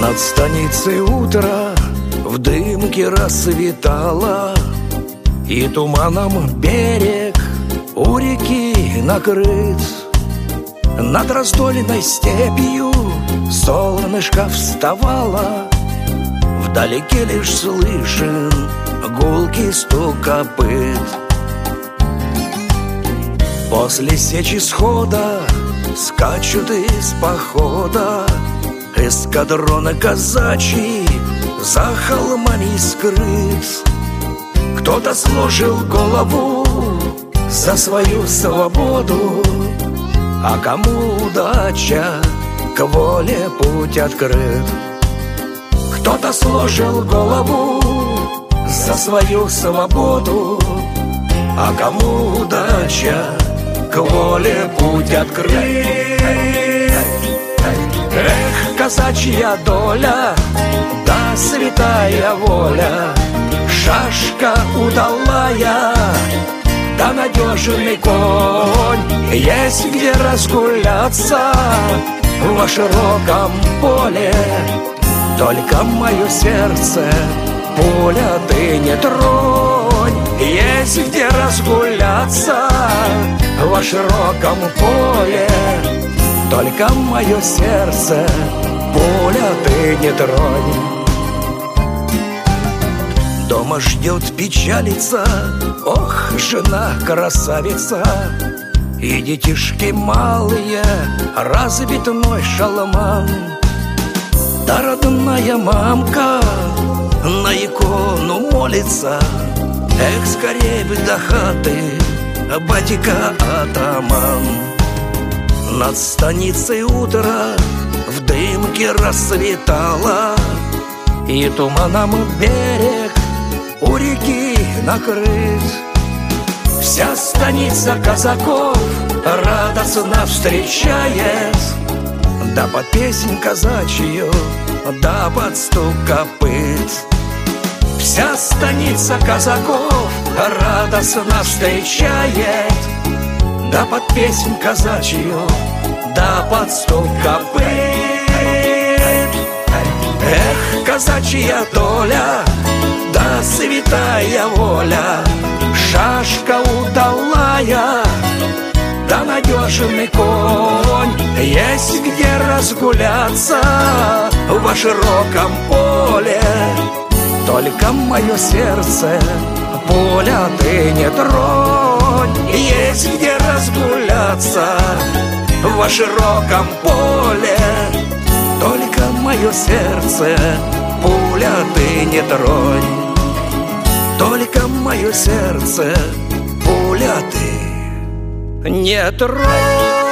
Над станицей утро в дымке рассветало, и туманом берег у реки накрыт. Над раздольной степью солнышко вставало, вдалеке лишь слышен гулкий стук копыт. После сечи схода скачут из похода эскадроны казачьи, за холмами скрыт. Кто-то сложил голову за свою свободу, а кому удача, к воле путь открыт. Кто-то сложил голову за свою свободу, а кому удача, к воле путь открыт. Эх, казачья доля, да святая воля, шашка удалая, да надежный конь. Есть где разгуляться во широком поле, только мое сердце пуля ты не тронь. Есть где разгуляться во широком поле, только мое сердце пуля ты не тронь. Дома ждет печалица, ох, жена красавица, и детишки малые, разбитной шалман. Да родная мамка на икону молится, эх, скорей бы до хаты, батька атаман. Над станицей утро в дымке рассветало, и туманом берег у реки накрыт. Вся станица казаков радостно встречает, да под песнь казачью, да под стук копыт. Вся станица казаков радостно встречает, да под песнь казачью, да под стук копыт. Эх, казачья доля, да святая воля, шашка удалая, да надежный конь. Есть где разгуляться во широком поле, только мое сердце пуля ты не тронь. Есть где разгуляться во широком поле, только мое сердце пуля ты не тронь. Только мое сердце пуля ты не тронь.